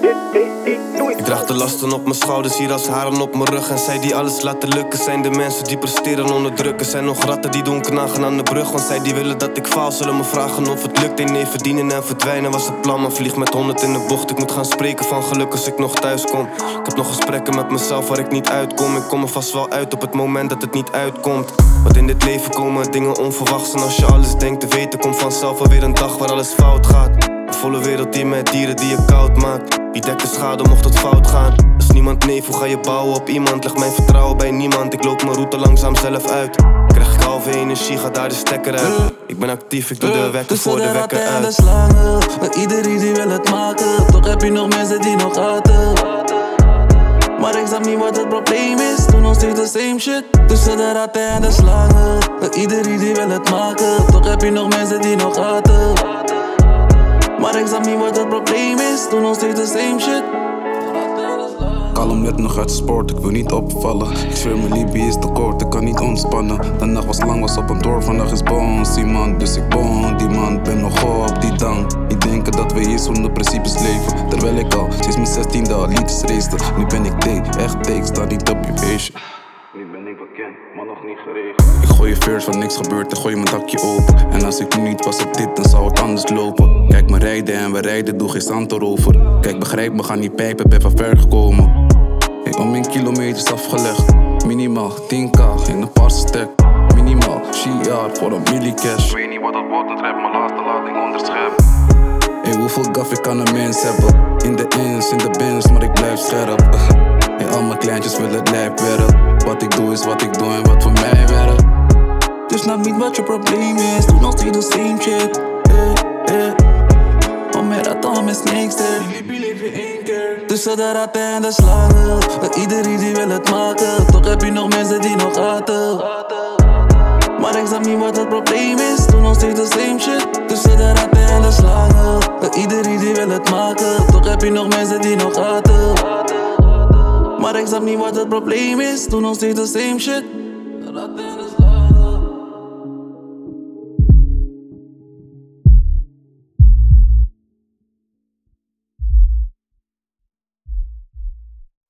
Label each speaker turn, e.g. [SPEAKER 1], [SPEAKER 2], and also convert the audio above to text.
[SPEAKER 1] Ik draag de lasten op mijn schouders, hier als haren op mijn rug. En zij die alles laten lukken, zijn de mensen die presteren onder druk. Er zijn nog ratten die doen knagen aan de brug. Want zij die willen dat ik faal, zullen me vragen of het lukt. Nee, verdienen en verdwijnen was het plan. Maar vlieg met 100 in de bocht, ik moet gaan spreken van geluk als ik nog thuis kom. Ik heb nog gesprekken met mezelf waar ik niet uitkom. Ik kom er vast wel uit op het moment dat het niet uitkomt. Want in dit leven komen dingen onverwachts. En als je alles denkt te weten, komt vanzelf alweer een dag waar alles fout gaat. Een volle wereld die met dieren die je koud maakt. Wie dekt de schade mocht het fout gaan? Als niemand nee, hoe ga je bouwen op iemand? Leg mijn vertrouwen bij niemand, ik loop mijn route langzaam zelf uit. Krijg ik halve energie, gaat daar de stekker uit. Ik ben actief, ik doe de wekker voor de wekker uit.
[SPEAKER 2] En de slangen, iedereen die wil het maken. Toch heb je nog mensen die nog haten. Maar ik snap niet wat het probleem is. Doe nog steeds de same shit. Tussen de ratten en de slangen, iedereen die wil het maken. Toch heb je nog mensen die nog haten. Maar ik snap niet wat het probleem is. Doe nog steeds de same shit.
[SPEAKER 3] Kalm net nog uit sport, ik wil niet opvallen. Ik zweer mijn Libië is te kort, ik kan niet ontspannen. De nacht was lang, was op een door, vandaag is bones iemand. Dus ik bon die man, ben nog op die dank. Niet denken dat we hier zonder principes leven. Terwijl ik al sinds mijn 16e al liedjes race. Nu ben ik echt ik sta niet op je feestje. Nu ben ik bekend, maar nog niet geregeld. Ik gooi je vers van niks gebeurt, dan gooi je mijn dakje open. En als ik nu niet was op dit, dan zou het anders lopen. Kijk me rijden en we rijden, doe geen stand erover. Kijk begrijp me, ga niet pijpen, ben van ver gekomen. Ik heb mijn kilometers afgelegd. Minimaal 10k in een paarse stack. Minimaal CR voor een millicash. Ik weet niet wat dat wordt, dan trap mijn laatste lading onderschep. Hey, hoeveel gaf ik kan een mens hebben? In de ins, in de bins, maar ik blijf scherp. Hey, al mijn kleintjes willen het lijp werk. Wat ik doe is wat ik doe en wat voor mij werkt.
[SPEAKER 2] Dus snap niet wat je probleem is. Doe nog steeds de same shit. Om meer ratten met snakes er. Leef je één keer. Tussen de ratten en de slangen, iedereen die wil het maken. Toch heb je nog mensen die nog haten. Maar ik snap niet wat het probleem is. Doe nog steeds de same shit. Tussen de ratten en de slangen, iedereen die wil het maken. Toch heb je nog mensen die nog haten. Maar ik snap niet wat het probleem is. Doe nog steeds de same shit.